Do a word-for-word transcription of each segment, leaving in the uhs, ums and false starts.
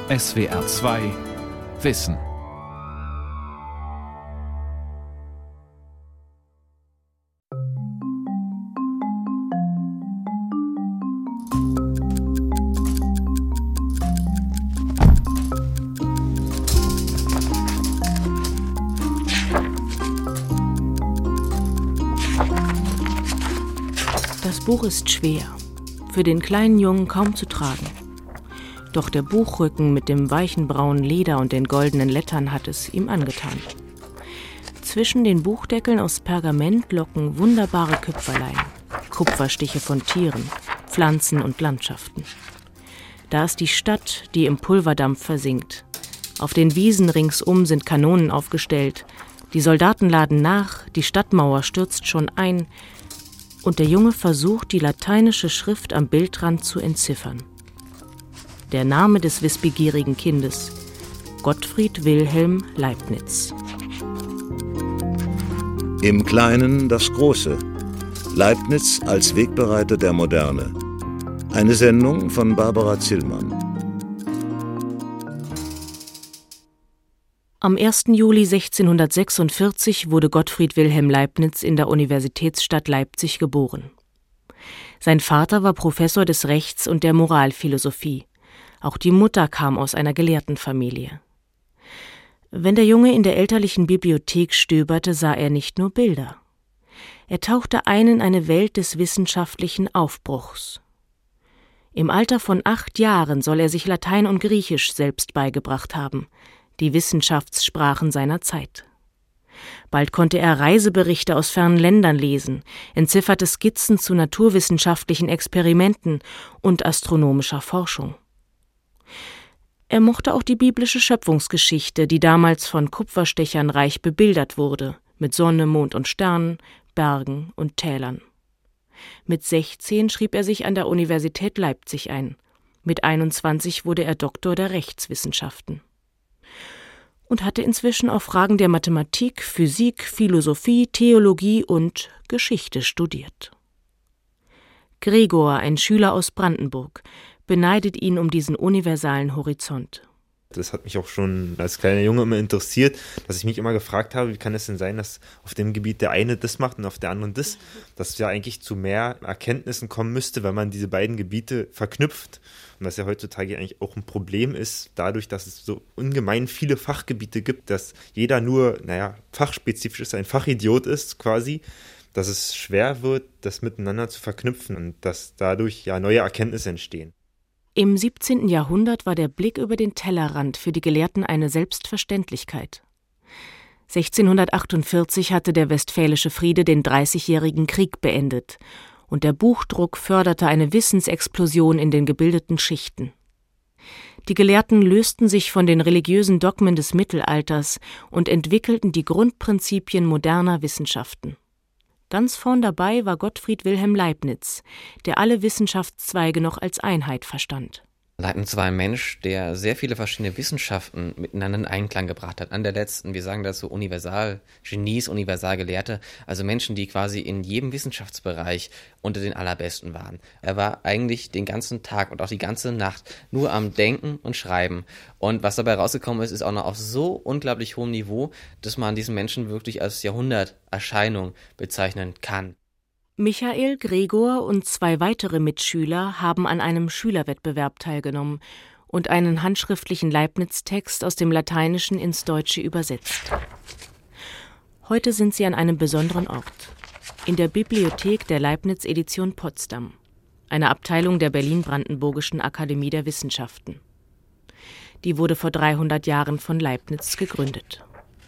S W R zwei Wissen. Das Buch ist schwer, für den kleinen Jungen kaum zu tragen. Doch der Buchrücken mit dem weichen braunen Leder und den goldenen Lettern hat es ihm angetan. Zwischen den Buchdeckeln aus Pergament locken wunderbare Küpferlein, Kupferstiche von Tieren, Pflanzen und Landschaften. Da ist die Stadt, die im Pulverdampf versinkt. Auf den Wiesen ringsum sind Kanonen aufgestellt. Die Soldaten laden nach, die Stadtmauer stürzt schon ein. Und der Junge versucht, die lateinische Schrift am Bildrand zu entziffern. Der Name des wissbegierigen Kindes: Gottfried Wilhelm Leibniz. Im Kleinen das Große. Leibniz als Wegbereiter der Moderne. Eine Sendung von Barbara Zillmann. Am ersten Juli sechzehnhundertsechsundvierzig wurde Gottfried Wilhelm Leibniz in der Universitätsstadt Leipzig geboren. Sein Vater war Professor des Rechts und der Moralphilosophie. Auch die Mutter kam aus einer Gelehrtenfamilie. Wenn der Junge in der elterlichen Bibliothek stöberte, sah er nicht nur Bilder. Er tauchte ein in eine Welt des wissenschaftlichen Aufbruchs. Im Alter von acht Jahren soll er sich Latein und Griechisch selbst beigebracht haben, die Wissenschaftssprachen seiner Zeit. Bald konnte er Reiseberichte aus fernen Ländern lesen, entzifferte Skizzen zu naturwissenschaftlichen Experimenten und astronomischer Forschung. Er mochte auch die biblische Schöpfungsgeschichte, die damals von Kupferstechern reich bebildert wurde, mit Sonne, Mond und Sternen, Bergen und Tälern. Mit sechzehn schrieb er sich an der Universität Leipzig ein. Mit einundzwanzig wurde er Doktor der Rechtswissenschaften. Und hatte inzwischen auch Fragen der Mathematik, Physik, Philosophie, Theologie und Geschichte studiert. Gregor, ein Schüler aus Brandenburg, beneidet ihn um diesen universalen Horizont. Das hat mich auch schon als kleiner Junge immer interessiert, dass ich mich immer gefragt habe, wie kann es denn sein, dass auf dem Gebiet der eine das macht und auf der anderen das, dass ja eigentlich zu mehr Erkenntnissen kommen müsste, wenn man diese beiden Gebiete verknüpft. Und was ja heutzutage eigentlich auch ein Problem ist, dadurch, dass es so ungemein viele Fachgebiete gibt, dass jeder nur, naja, fachspezifisch ist, ein Fachidiot ist quasi, dass es schwer wird, das miteinander zu verknüpfen und dass dadurch ja neue Erkenntnisse entstehen. Im siebzehnten Jahrhundert war der Blick über den Tellerrand für die Gelehrten eine Selbstverständlichkeit. sechzehnhundertachtundvierzig hatte der Westfälische Friede den Dreißigjährigen Krieg beendet und der Buchdruck förderte eine Wissensexplosion in den gebildeten Schichten. Die Gelehrten lösten sich von den religiösen Dogmen des Mittelalters und entwickelten die Grundprinzipien moderner Wissenschaften. Ganz vorn dabei war Gottfried Wilhelm Leibniz, der alle Wissenschaftszweige noch als Einheit verstand. Leibniz war ein Mensch, der sehr viele verschiedene Wissenschaften miteinander in Einklang gebracht hat. An der letzten, wir sagen dazu Universal-Genies, Universalgelehrte, also Menschen, die quasi in jedem Wissenschaftsbereich unter den Allerbesten waren. Er war eigentlich den ganzen Tag und auch die ganze Nacht nur am Denken und Schreiben. Und was dabei rausgekommen ist, ist auch noch auf so unglaublich hohem Niveau, dass man diesen Menschen wirklich als Jahrhunderterscheinung bezeichnen kann. Michael, Gregor und zwei weitere Mitschüler haben an einem Schülerwettbewerb teilgenommen und einen handschriftlichen Leibniz-Text aus dem Lateinischen ins Deutsche übersetzt. Heute sind sie an einem besonderen Ort, in der Bibliothek der Leibniz-Edition Potsdam, einer Abteilung der Berlin-Brandenburgischen Akademie der Wissenschaften. Die wurde vor dreihundert Jahren von Leibniz gegründet.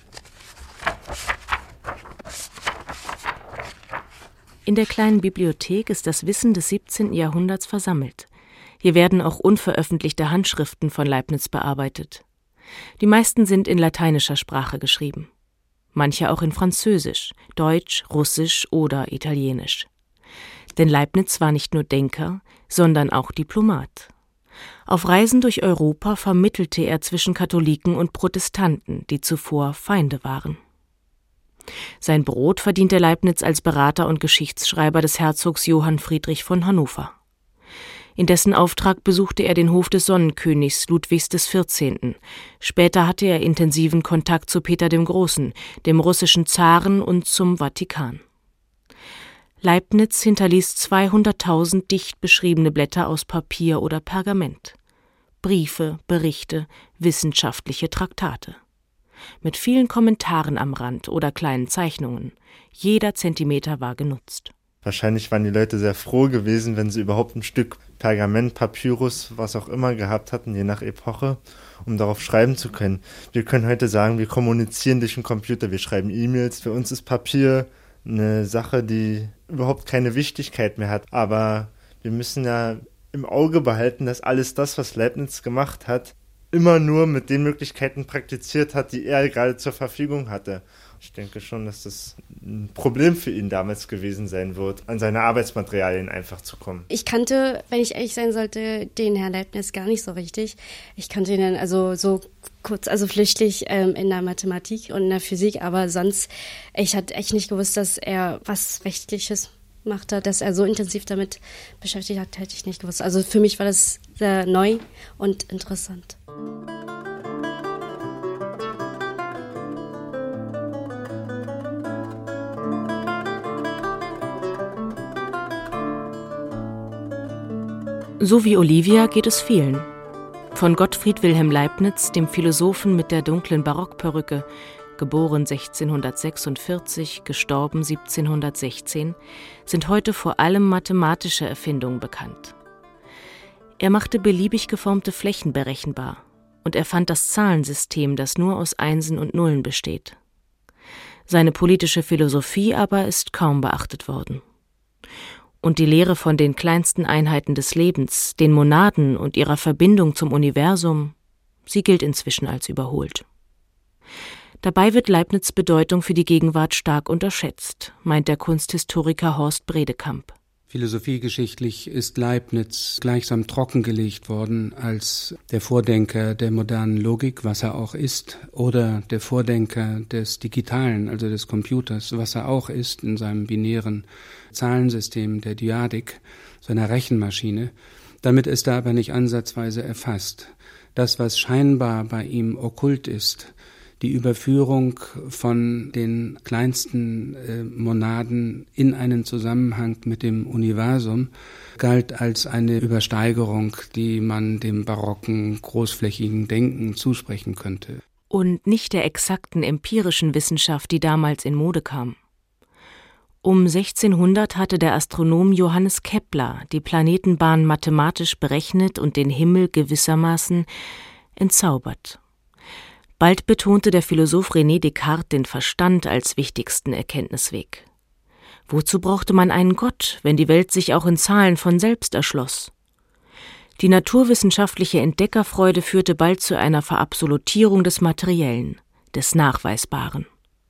In der kleinen Bibliothek ist das Wissen des siebzehnten Jahrhunderts versammelt. Hier werden auch unveröffentlichte Handschriften von Leibniz bearbeitet. Die meisten sind in lateinischer Sprache geschrieben. Manche auch in Französisch, Deutsch, Russisch oder Italienisch. Denn Leibniz war nicht nur Denker, sondern auch Diplomat. Auf Reisen durch Europa vermittelte er zwischen Katholiken und Protestanten, die zuvor Feinde waren. Sein Brot verdiente Leibniz als Berater und Geschichtsschreiber des Herzogs Johann Friedrich von Hannover. In dessen Auftrag besuchte er den Hof des Sonnenkönigs Ludwigs des vierzehnten. Später hatte er intensiven Kontakt zu Peter dem Großen, dem russischen Zaren und zum Vatikan. Leibniz hinterließ zweihunderttausend dicht beschriebene Blätter aus Papier oder Pergament. Briefe, Berichte, wissenschaftliche Traktate. Mit vielen Kommentaren am Rand oder kleinen Zeichnungen. Jeder Zentimeter war genutzt. Wahrscheinlich waren die Leute sehr froh gewesen, wenn sie überhaupt ein Stück Pergament, Papyrus, was auch immer gehabt hatten, je nach Epoche, um darauf schreiben zu können. Wir können heute sagen, wir kommunizieren durch den Computer, wir schreiben E-Mails. Für uns ist Papier eine Sache, die überhaupt keine Wichtigkeit mehr hat. Aber wir müssen ja im Auge behalten, dass alles das, was Leibniz gemacht hat, immer nur mit den Möglichkeiten praktiziert hat, die er gerade zur Verfügung hatte. Ich denke schon, dass das ein Problem für ihn damals gewesen sein wird, an seine Arbeitsmaterialien einfach zu kommen. Ich kannte, wenn ich ehrlich sein sollte, den Herrn Leibniz gar nicht so richtig. Ich kannte ihn dann also so kurz, also flüchtig ähm, in der Mathematik und in der Physik, aber sonst, ich hatte echt nicht gewusst, dass er was Rechtliches macht hat, dass er so intensiv damit beschäftigt hat, hätte ich nicht gewusst. Also für mich war das sehr neu und interessant. So wie Olivia geht es vielen. Von Gottfried Wilhelm Leibniz, dem Philosophen mit der dunklen Barockperücke, geboren sechzehnhundertsechsundvierzig, gestorben siebzehnhundertsechzehn, sind heute vor allem mathematische Erfindungen bekannt. Er machte beliebig geformte Flächen berechenbar und erfand das Zahlensystem, das nur aus Einsen und Nullen besteht. Seine politische Philosophie aber ist kaum beachtet worden. Und die Lehre von den kleinsten Einheiten des Lebens, den Monaden und ihrer Verbindung zum Universum, sie gilt inzwischen als überholt. Dabei wird Leibniz' Bedeutung für die Gegenwart stark unterschätzt, meint der Kunsthistoriker Horst Bredekamp. Philosophiegeschichtlich ist Leibniz gleichsam trockengelegt worden als der Vordenker der modernen Logik, was er auch ist, oder der Vordenker des Digitalen, also des Computers, was er auch ist in seinem binären Zahlensystem der Dyadik, seiner Rechenmaschine. Damit ist er aber nicht ansatzweise erfasst. Das, was scheinbar bei ihm okkult ist, die Überführung von den kleinsten äh, Monaden in einen Zusammenhang mit dem Universum, galt als eine Übersteigerung, die man dem barocken, großflächigen Denken zusprechen könnte. Und nicht der exakten empirischen Wissenschaft, die damals in Mode kam. Um sechzehnhundert hatte der Astronom Johannes Kepler die Planetenbahn mathematisch berechnet und den Himmel gewissermaßen entzaubert. Bald betonte der Philosoph René Descartes den Verstand als wichtigsten Erkenntnisweg. Wozu brauchte man einen Gott, wenn die Welt sich auch in Zahlen von selbst erschloss? Die naturwissenschaftliche Entdeckerfreude führte bald zu einer Verabsolutierung des Materiellen, des Nachweisbaren.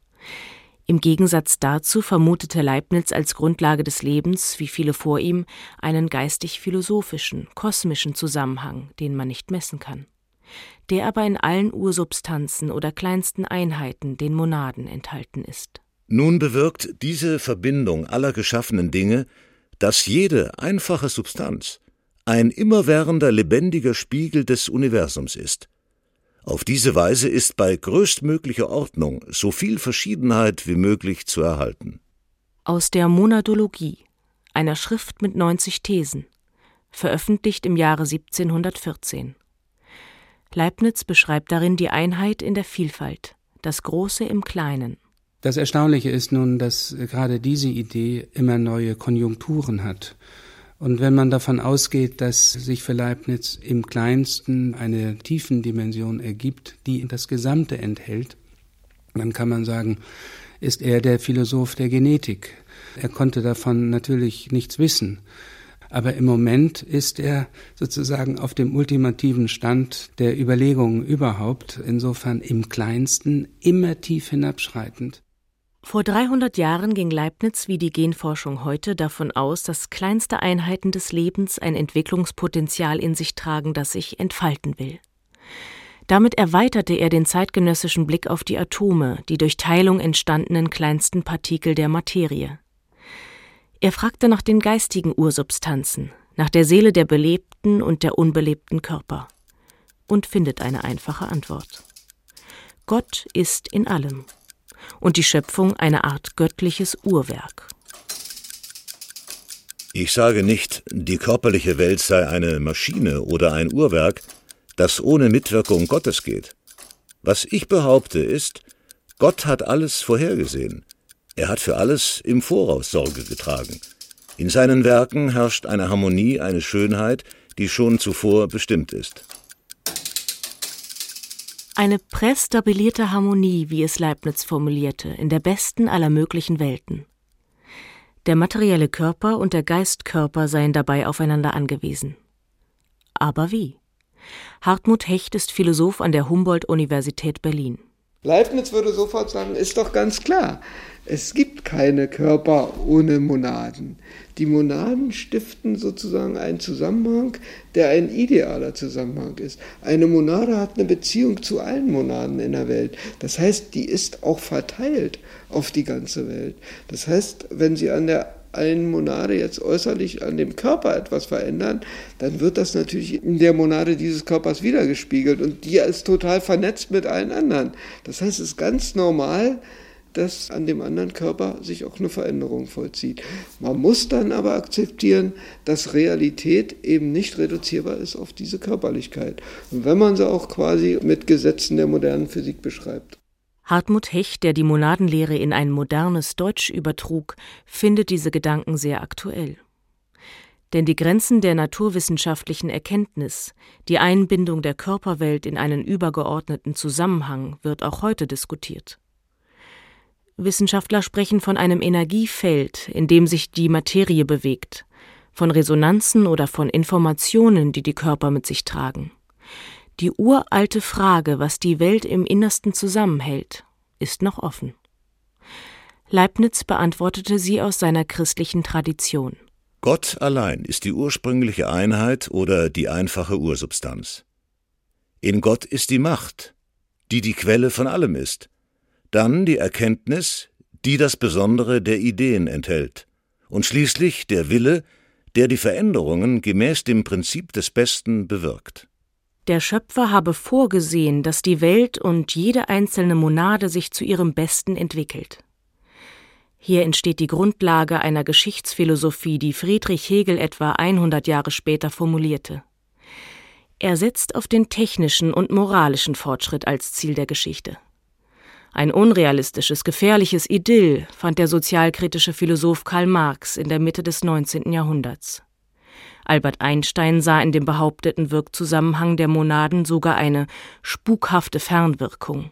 Im Gegensatz dazu vermutete Leibniz als Grundlage des Lebens, wie viele vor ihm, einen geistig-philosophischen, kosmischen Zusammenhang, den man nicht messen kann, der aber in allen Ursubstanzen oder kleinsten Einheiten, den Monaden, enthalten ist. Nun bewirkt diese Verbindung aller geschaffenen Dinge, dass jede einfache Substanz ein immerwährender lebendiger Spiegel des Universums ist. Auf diese Weise ist bei größtmöglicher Ordnung so viel Verschiedenheit wie möglich zu erhalten. Aus der Monadologie, einer Schrift mit neunzig Thesen, veröffentlicht im Jahre siebzehnhundertvierzehn. Leibniz beschreibt darin die Einheit in der Vielfalt, das Große im Kleinen. Das Erstaunliche ist nun, dass gerade diese Idee immer neue Konjunkturen hat. Und wenn man davon ausgeht, dass sich für Leibniz im Kleinsten eine Tiefendimension ergibt, die das Gesamte enthält, dann kann man sagen, ist er der Philosoph der Genetik. Er konnte davon natürlich nichts wissen. Aber im Moment ist er sozusagen auf dem ultimativen Stand der Überlegungen überhaupt, insofern im Kleinsten immer tief hinabschreitend. Vor dreihundert Jahren ging Leibniz wie die Genforschung heute davon aus, dass kleinste Einheiten des Lebens ein Entwicklungspotenzial in sich tragen, das sich entfalten will. Damit erweiterte er den zeitgenössischen Blick auf die Atome, die durch Teilung entstandenen kleinsten Partikel der Materie. Er fragte nach den geistigen Ursubstanzen, nach der Seele der belebten und der unbelebten Körper und findet eine einfache Antwort. Gott ist in allem und die Schöpfung eine Art göttliches Uhrwerk. Ich sage nicht, die körperliche Welt sei eine Maschine oder ein Uhrwerk, das ohne Mitwirkung Gottes geht. Was ich behaupte ist, Gott hat alles vorhergesehen. Er hat für alles im Voraus Sorge getragen. In seinen Werken herrscht eine Harmonie, eine Schönheit, die schon zuvor bestimmt ist. Eine prästabilierte Harmonie, wie es Leibniz formulierte, in der besten aller möglichen Welten. Der materielle Körper und der Geistkörper seien dabei aufeinander angewiesen. Aber wie? Hartmut Hecht ist Philosoph an der Humboldt-Universität Berlin. Leibniz würde sofort sagen, ist doch ganz klar, es gibt keine Körper ohne Monaden. Die Monaden stiften sozusagen einen Zusammenhang, der ein idealer Zusammenhang ist. Eine Monade hat eine Beziehung zu allen Monaden in der Welt. Das heißt, die ist auch verteilt auf die ganze Welt. Das heißt, wenn Sie an der einen Monade jetzt äußerlich an dem Körper etwas verändern, dann wird das natürlich in der Monade dieses Körpers wiedergespiegelt und die ist total vernetzt mit allen anderen. Das heißt, es ist ganz normal, dass an dem anderen Körper sich auch eine Veränderung vollzieht. Man muss dann aber akzeptieren, dass Realität eben nicht reduzierbar ist auf diese Körperlichkeit. Und wenn man sie auch quasi mit Gesetzen der modernen Physik beschreibt. Hartmut Hecht, der die Monadenlehre in ein modernes Deutsch übertrug, findet diese Gedanken sehr aktuell. Denn die Grenzen der naturwissenschaftlichen Erkenntnis, die Einbindung der Körperwelt in einen übergeordneten Zusammenhang, wird auch heute diskutiert. Wissenschaftler sprechen von einem Energiefeld, in dem sich die Materie bewegt, von Resonanzen oder von Informationen, die die Körper mit sich tragen. Die uralte Frage, was die Welt im Innersten zusammenhält, ist noch offen. Leibniz beantwortete sie aus seiner christlichen Tradition. Gott allein ist die ursprüngliche Einheit oder die einfache Ursubstanz. In Gott ist die Macht, die die Quelle von allem ist. Dann die Erkenntnis, die das Besondere der Ideen enthält. Und schließlich der Wille, der die Veränderungen gemäß dem Prinzip des Besten bewirkt. Der Schöpfer habe vorgesehen, dass die Welt und jede einzelne Monade sich zu ihrem Besten entwickelt. Hier entsteht die Grundlage einer Geschichtsphilosophie, die Friedrich Hegel etwa hundert Jahre später formulierte. Er setzt auf den technischen und moralischen Fortschritt als Ziel der Geschichte. Ein unrealistisches, gefährliches Idyll fand der sozialkritische Philosoph Karl Marx in der Mitte des neunzehnten Jahrhunderts. Albert Einstein sah in dem behaupteten Wirkzusammenhang der Monaden sogar eine spukhafte Fernwirkung.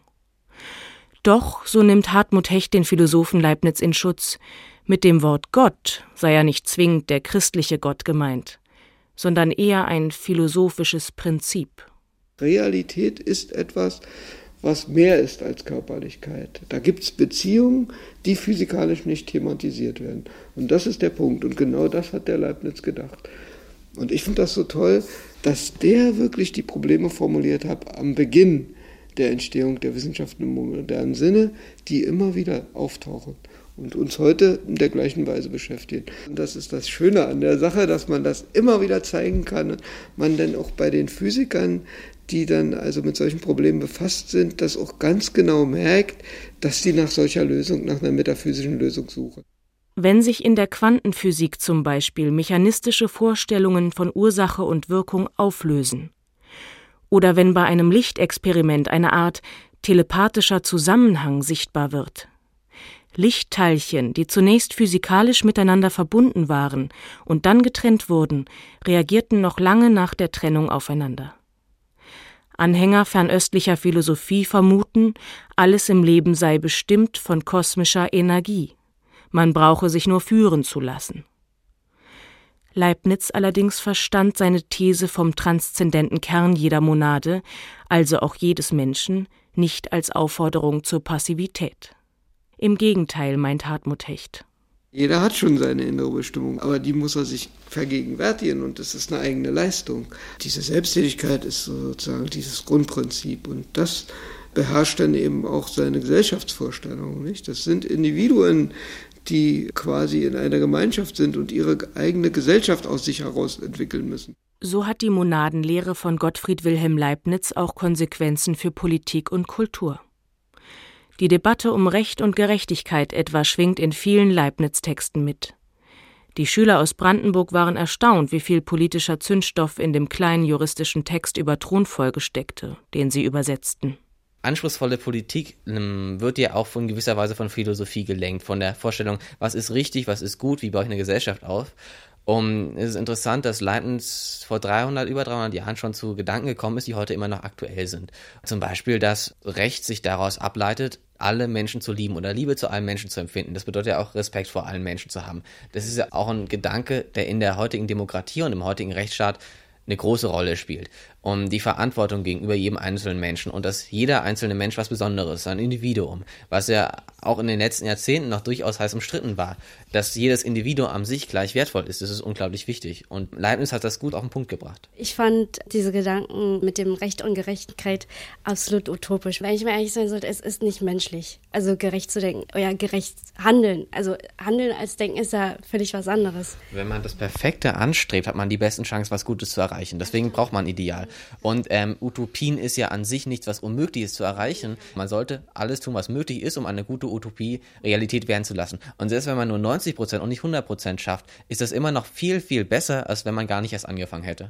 Doch, so nimmt Hartmut Hecht den Philosophen Leibniz in Schutz, mit dem Wort Gott sei ja nicht zwingend der christliche Gott gemeint, sondern eher ein philosophisches Prinzip. Realität ist etwas, was mehr ist als Körperlichkeit. Da gibt es Beziehungen, die physikalisch nicht thematisiert werden. Und das ist der Punkt. Und genau das hat der Leibniz gedacht. Und ich finde das so toll, dass der wirklich die Probleme formuliert hat am Beginn der Entstehung der Wissenschaften im modernen Sinne, die immer wieder auftauchen und uns heute in der gleichen Weise beschäftigen. Und das ist das Schöne an der Sache, dass man das immer wieder zeigen kann. Man dann auch bei den Physikern, die dann also mit solchen Problemen befasst sind, das auch ganz genau merkt, dass sie nach solcher Lösung, nach einer metaphysischen Lösung suchen. Wenn sich in der Quantenphysik zum Beispiel mechanistische Vorstellungen von Ursache und Wirkung auflösen, oder wenn bei einem Lichtexperiment eine Art telepathischer Zusammenhang sichtbar wird, Lichtteilchen, die zunächst physikalisch miteinander verbunden waren und dann getrennt wurden, reagierten noch lange nach der Trennung aufeinander. Anhänger fernöstlicher Philosophie vermuten, alles im Leben sei bestimmt von kosmischer Energie. Man brauche sich nur führen zu lassen. Leibniz allerdings verstand seine These vom transzendenten Kern jeder Monade, also auch jedes Menschen, nicht als Aufforderung zur Passivität. Im Gegenteil, meint Hartmut Hecht. Jeder hat schon seine innere Bestimmung, aber die muss er sich vergegenwärtigen und das ist eine eigene Leistung. Diese Selbsttätigkeit ist sozusagen dieses Grundprinzip und das beherrscht dann eben auch seine Gesellschaftsvorstellungen, nicht? Das sind Individuen, die quasi in einer Gemeinschaft sind und ihre eigene Gesellschaft aus sich heraus entwickeln müssen. So hat die Monadenlehre von Gottfried Wilhelm Leibniz auch Konsequenzen für Politik und Kultur. Die Debatte um Recht und Gerechtigkeit etwa schwingt in vielen Leibniz-Texten mit. Die Schüler aus Brandenburg waren erstaunt, wie viel politischer Zündstoff in dem kleinen juristischen Text über Thronfolge steckte, den sie übersetzten. Anspruchsvolle Politik ähm, wird ja auch in gewisser Weise von Philosophie gelenkt, von der Vorstellung, was ist richtig, was ist gut, wie baue ich eine Gesellschaft auf. Um, es ist interessant, dass Leibniz vor dreihundert, über dreihundert Jahren schon zu Gedanken gekommen ist, die heute immer noch aktuell sind. Zum Beispiel, dass Recht sich daraus ableitet, alle Menschen zu lieben oder Liebe zu allen Menschen zu empfinden. Das bedeutet ja auch, Respekt vor allen Menschen zu haben. Das ist ja auch ein Gedanke, der in der heutigen Demokratie und im heutigen Rechtsstaat eine große Rolle spielt. Um die Verantwortung gegenüber jedem einzelnen Menschen und dass jeder einzelne Mensch was Besonderes ist, ein Individuum, was ja auch in den letzten Jahrzehnten noch durchaus heiß umstritten war, dass jedes Individuum an sich gleich wertvoll ist, das ist unglaublich wichtig und Leibniz hat das gut auf den Punkt gebracht. Ich fand diese Gedanken mit dem Recht und Gerechtigkeit absolut utopisch. Wenn ich mir ehrlich sein sollte, es ist nicht menschlich, also gerecht zu denken, oder gerecht handeln. Also handeln als denken ist ja völlig was anderes. Wenn man das Perfekte anstrebt, hat man die besten Chancen, was Gutes zu erreichen. Deswegen braucht man ein Ideal. Und ähm, Utopien ist ja an sich nichts, was unmöglich ist zu erreichen. Man sollte alles tun, was möglich ist, um eine gute Utopie Realität werden zu lassen. Und selbst wenn man nur neunzig Prozent und nicht hundert Prozent schafft, ist das immer noch viel, viel besser, als wenn man gar nicht erst angefangen hätte.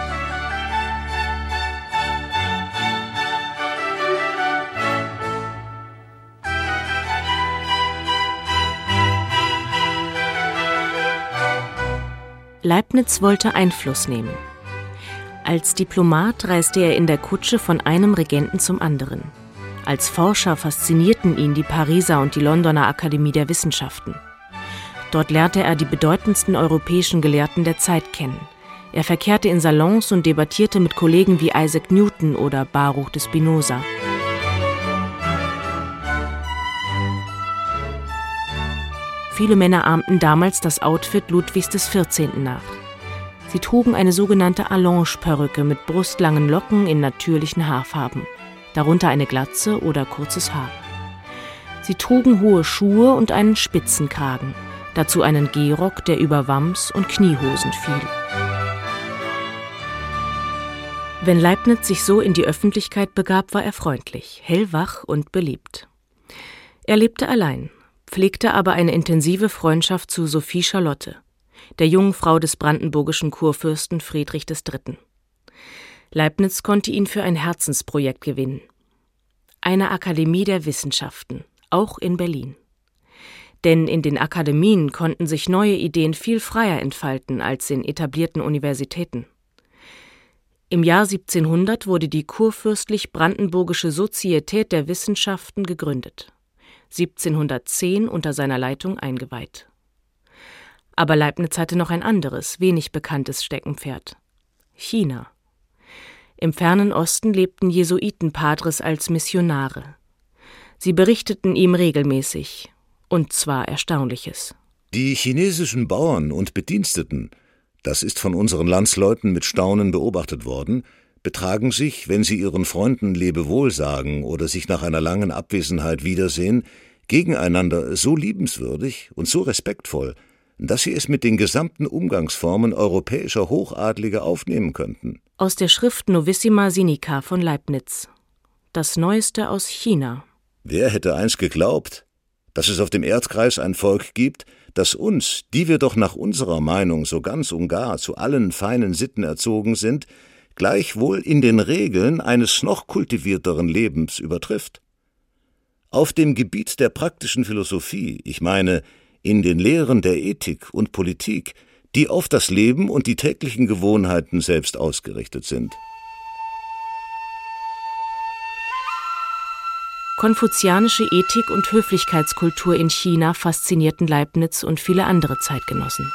Leibniz wollte Einfluss nehmen. Als Diplomat reiste er in der Kutsche von einem Regenten zum anderen. Als Forscher faszinierten ihn die Pariser und die Londoner Akademie der Wissenschaften. Dort lernte er die bedeutendsten europäischen Gelehrten der Zeit kennen. Er verkehrte in Salons und debattierte mit Kollegen wie Isaac Newton oder Baruch de Spinoza. Viele Männer ahmten damals das Outfit Ludwigs des vierzehnten nach. Sie trugen eine sogenannte Allonge-Perücke mit brustlangen Locken in natürlichen Haarfarben, darunter eine Glatze oder kurzes Haar. Sie trugen hohe Schuhe und einen Spitzenkragen, dazu einen Gehrock, der über Wams und Kniehosen fiel. Wenn Leibniz sich so in die Öffentlichkeit begab, war er freundlich, hellwach und beliebt. Er lebte allein, pflegte aber eine intensive Freundschaft zu Sophie Charlotte, der jungen Frau des brandenburgischen Kurfürsten Friedrich des Dritten. Leibniz konnte ihn für ein Herzensprojekt gewinnen. Eine Akademie der Wissenschaften, auch in Berlin. Denn in den Akademien konnten sich neue Ideen viel freier entfalten als in etablierten Universitäten. Im Jahr siebzehnhundert wurde die Kurfürstlich-Brandenburgische Sozietät der Wissenschaften gegründet, siebzehnhundertzehn unter seiner Leitung eingeweiht. Aber Leibniz hatte noch ein anderes, wenig bekanntes Steckenpferd: China. Im fernen Osten lebten Jesuitenpadres als Missionare. Sie berichteten ihm regelmäßig, und zwar Erstaunliches. Die chinesischen Bauern und Bediensteten, das ist von unseren Landsleuten mit Staunen beobachtet worden, betragen sich, wenn sie ihren Freunden Lebewohl sagen oder sich nach einer langen Abwesenheit wiedersehen, gegeneinander so liebenswürdig und so respektvoll, dass sie es mit den gesamten Umgangsformen europäischer Hochadlige aufnehmen könnten. Aus der Schrift Novissima Sinica von Leibniz. Das Neueste aus China. Wer hätte einst geglaubt, dass es auf dem Erdkreis ein Volk gibt, das uns, die wir doch nach unserer Meinung so ganz und gar zu allen feinen Sitten erzogen sind, gleichwohl in den Regeln eines noch kultivierteren Lebens übertrifft. Auf dem Gebiet der praktischen Philosophie, ich meine, in den Lehren der Ethik und Politik, die auf das Leben und die täglichen Gewohnheiten selbst ausgerichtet sind. Konfuzianische Ethik und Höflichkeitskultur in China faszinierten Leibniz und viele andere Zeitgenossen.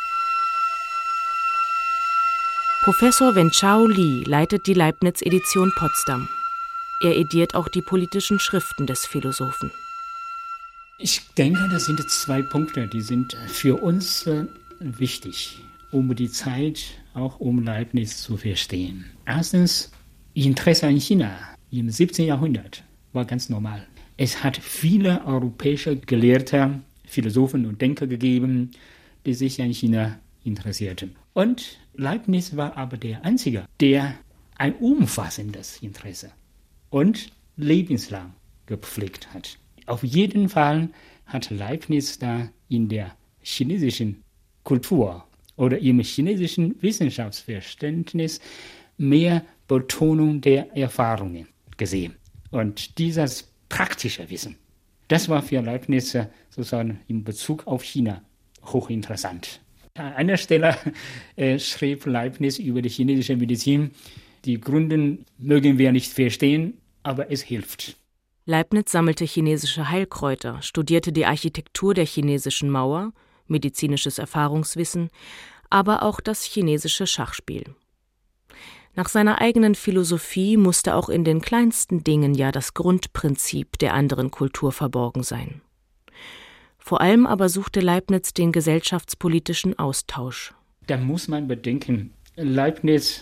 Professor Wenchao Li leitet die Leibniz-Edition Potsdam. Er ediert auch die politischen Schriften des Philosophen. Ich denke, das sind zwei Punkte, die sind für uns äh, wichtig, um die Zeit, auch um Leibniz zu verstehen. Erstens, Interesse an China im siebzehnten Jahrhundert war ganz normal. Es hat viele europäische Gelehrte Philosophen und Denker gegeben, die sich an China interessierten. Und Leibniz war aber der Einzige, der ein umfassendes Interesse und lebenslang gepflegt hat. Auf jeden Fall hat Leibniz da in der chinesischen Kultur oder im chinesischen Wissenschaftsverständnis mehr Betonung der Erfahrungen gesehen. Und dieses praktische Wissen, das war für Leibniz sozusagen in Bezug auf China hochinteressant. An einer Stelle äh, schrieb Leibniz über die chinesische Medizin: Die Gründe mögen wir nicht verstehen, aber es hilft. Leibniz sammelte chinesische Heilkräuter, studierte die Architektur der chinesischen Mauer, medizinisches Erfahrungswissen, aber auch das chinesische Schachspiel. Nach seiner eigenen Philosophie musste auch in den kleinsten Dingen ja das Grundprinzip der anderen Kultur verborgen sein. Vor allem aber suchte Leibniz den gesellschaftspolitischen Austausch. Da muss man bedenken, Leibniz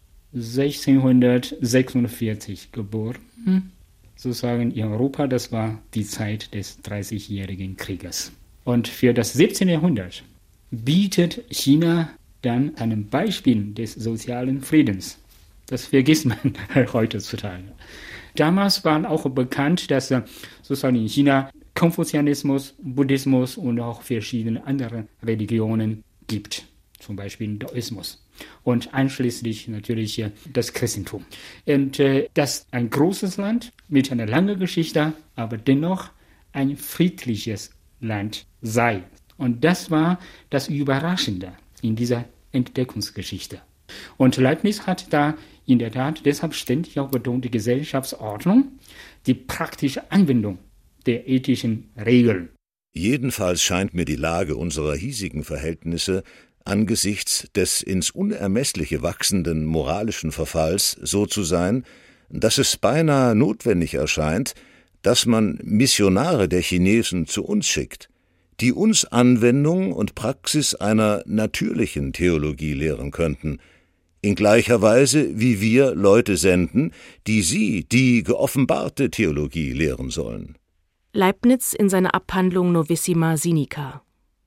sechzehnhundertsechsundvierzig geboren, sozusagen in Europa, das war die Zeit des Dreißigjährigen Krieges. Und für das siebzehnten Jahrhundert bietet China dann ein Beispiel des sozialen Friedens. Das vergisst man heutzutage. Damals war auch bekannt, dass sozusagen in China Konfuzianismus, Buddhismus und auch verschiedene andere Religionen gibt, zum Beispiel Daoismus und einschließlich natürlich das Christentum. Und äh, das ist ein großes Land mit einer langen Geschichte, aber dennoch ein friedliches Land sei. Und das war das Überraschende in dieser Entdeckungsgeschichte. Und Leibniz hat da in der Tat deshalb ständig auch betont, die Gesellschaftsordnung, die praktische Anwendung der ethischen Regeln. Jedenfalls scheint mir die Lage unserer hiesigen Verhältnisse angesichts des ins Unermessliche wachsenden moralischen Verfalls so zu sein, dass es beinahe notwendig erscheint, dass man Missionare der Chinesen zu uns schickt, die uns Anwendung und Praxis einer natürlichen Theologie lehren könnten, in gleicher Weise wie wir Leute senden, die sie die geoffenbarte Theologie lehren sollen. Leibniz in seiner Abhandlung Novissima Sinica.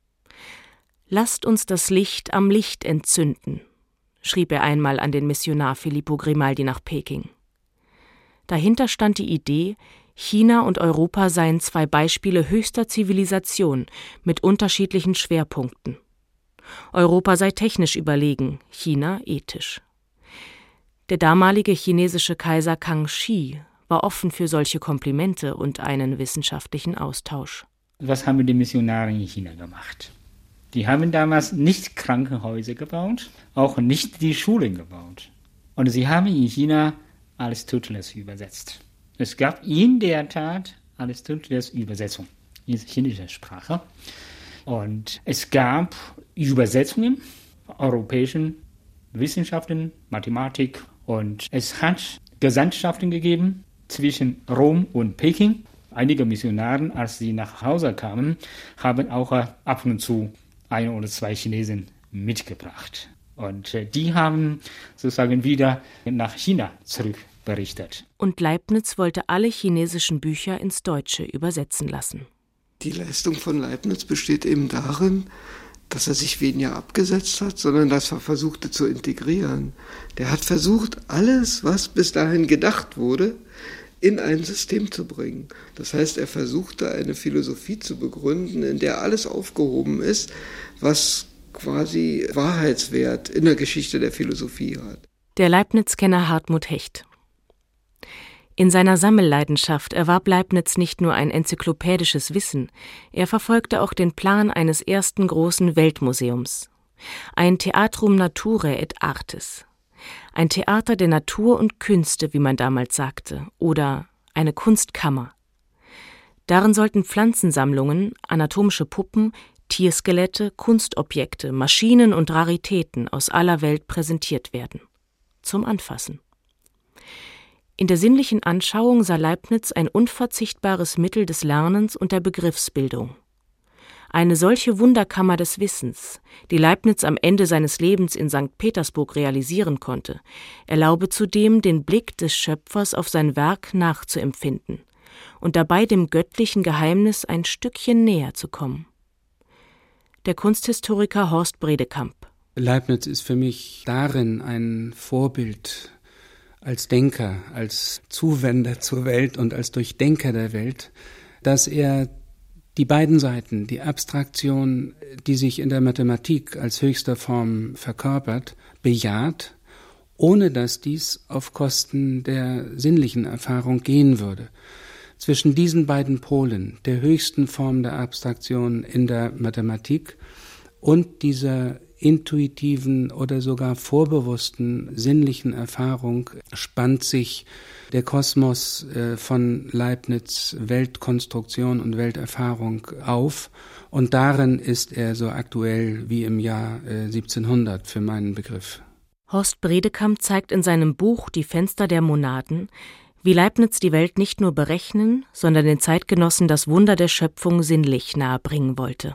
»Lasst uns das Licht am Licht entzünden«, schrieb er einmal an den Missionar Filippo Grimaldi nach Peking. Dahinter stand die Idee, China und Europa seien zwei Beispiele höchster Zivilisation mit unterschiedlichen Schwerpunkten. Europa sei technisch überlegen, China ethisch. Der damalige chinesische Kaiser Kangxi war offen für solche Komplimente und einen wissenschaftlichen Austausch. Was haben die Missionare in China gemacht? Die haben damals nicht Krankenhäuser gebaut, auch nicht die Schulen gebaut. Und sie haben in China Aristoteles übersetzt. Es gab in der Tat Aristoteles Übersetzung in chinesischer Sprache. Und es gab Übersetzungen europäischen Wissenschaften, Mathematik. Und es hat Gesandtschaften gegeben zwischen Rom und Peking. Einige Missionare, als sie nach Hause kamen, haben auch ab und zu ein oder zwei Chinesen mitgebracht. Und die haben sozusagen wieder nach China zurückberichtet. Und Leibniz wollte alle chinesischen Bücher ins Deutsche übersetzen lassen. Die Leistung von Leibniz besteht eben darin, dass er sich weniger abgesetzt hat, sondern dass er versuchte zu integrieren. Der hat versucht, alles, was bis dahin gedacht wurde, in ein System zu bringen. Das heißt, er versuchte eine Philosophie zu begründen, in der alles aufgehoben ist, was quasi Wahrheitswert in der Geschichte der Philosophie hat. Der Leibniz-Kenner Hartmut Hecht. In seiner Sammelleidenschaft erwarb Leibniz nicht nur ein enzyklopädisches Wissen, er verfolgte auch den Plan eines ersten großen Weltmuseums. Ein Theatrum Naturae et Artis. Ein Theater der Natur und Künste, wie man damals sagte, oder eine Kunstkammer. Darin sollten Pflanzensammlungen, anatomische Puppen, Tierskelette, Kunstobjekte, Maschinen und Raritäten aus aller Welt präsentiert werden. Zum Anfassen. In der sinnlichen Anschauung sah Leibniz ein unverzichtbares Mittel des Lernens und der Begriffsbildung. Eine solche Wunderkammer des Wissens, die Leibniz am Ende seines Lebens in Sankt Petersburg realisieren konnte, erlaube zudem, den Blick des Schöpfers auf sein Werk nachzuempfinden und dabei dem göttlichen Geheimnis ein Stückchen näher zu kommen. Der Kunsthistoriker Horst Bredekamp. Leibniz ist für mich darin ein Vorbild als Denker, als Zuwender zur Welt und als Durchdenker der Welt, dass er die beiden Seiten, die Abstraktion, die sich in der Mathematik als höchster Form verkörpert, bejaht, ohne dass dies auf Kosten der sinnlichen Erfahrung gehen würde. Zwischen diesen beiden Polen, der höchsten Form der Abstraktion in der Mathematik und dieser intuitiven oder sogar vorbewussten sinnlichen Erfahrung, spannt sich der Kosmos äh, von Leibniz Weltkonstruktion und Welterfahrung auf, und darin ist er so aktuell wie im Jahr äh, siebzehnhundert für meinen Begriff. Horst Bredekamp zeigt in seinem Buch Die Fenster der Monaden, wie Leibniz die Welt nicht nur berechnen, sondern den Zeitgenossen das Wunder der Schöpfung sinnlich nahebringen wollte.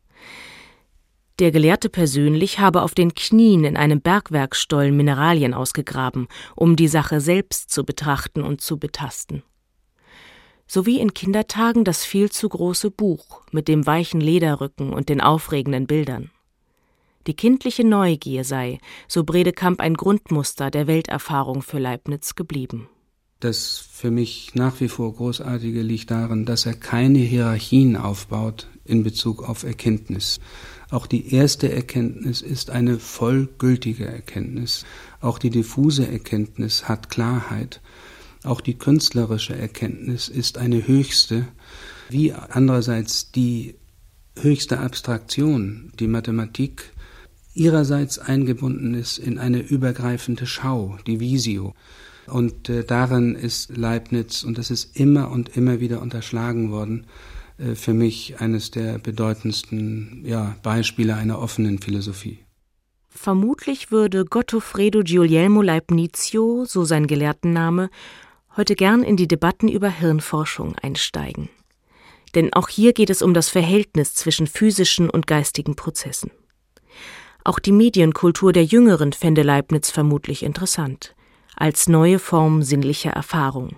Der Gelehrte persönlich habe auf den Knien in einem Bergwerkstollen Mineralien ausgegraben, um die Sache selbst zu betrachten und zu betasten. Sowie in Kindertagen das viel zu große Buch mit dem weichen Lederrücken und den aufregenden Bildern. Die kindliche Neugier sei, so Bredekamp, ein Grundmuster der Welterfahrung für Leibniz geblieben. Das für mich nach wie vor Großartige liegt darin, dass er keine Hierarchien aufbaut in Bezug auf Erkenntnis. Auch die erste Erkenntnis ist eine vollgültige Erkenntnis. Auch die diffuse Erkenntnis hat Klarheit. Auch die künstlerische Erkenntnis ist eine höchste, wie andererseits die höchste Abstraktion, die Mathematik, ihrerseits eingebunden ist in eine übergreifende Schau, die Visio. Und äh, darin ist Leibniz, und das ist immer und immer wieder unterschlagen worden, äh, für mich eines der bedeutendsten ja, Beispiele einer offenen Philosophie. Vermutlich würde Gottofredo Guglielmo Leibnizio, so sein Gelehrtenname, heute gern in die Debatten über Hirnforschung einsteigen. Denn auch hier geht es um das Verhältnis zwischen physischen und geistigen Prozessen. Auch die Medienkultur der Jüngeren fände Leibniz vermutlich interessant, als neue Form sinnlicher Erfahrung.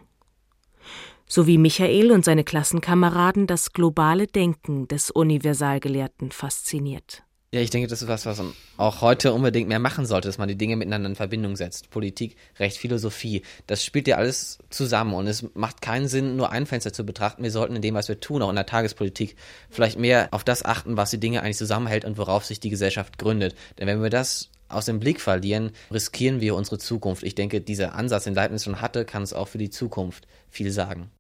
So wie Michael und seine Klassenkameraden das globale Denken des Universalgelehrten fasziniert. Ja, ich denke, das ist was, was man auch heute unbedingt mehr machen sollte, dass man die Dinge miteinander in Verbindung setzt. Politik, Recht, Philosophie, das spielt ja alles zusammen, und es macht keinen Sinn, nur ein Fenster zu betrachten. Wir sollten in dem, was wir tun, auch in der Tagespolitik, vielleicht mehr auf das achten, was die Dinge eigentlich zusammenhält und worauf sich die Gesellschaft gründet. Denn wenn wir das aus dem Blick verlieren, riskieren wir unsere Zukunft. Ich denke, dieser Ansatz, den Leibniz schon hatte, kann es auch für die Zukunft viel sagen.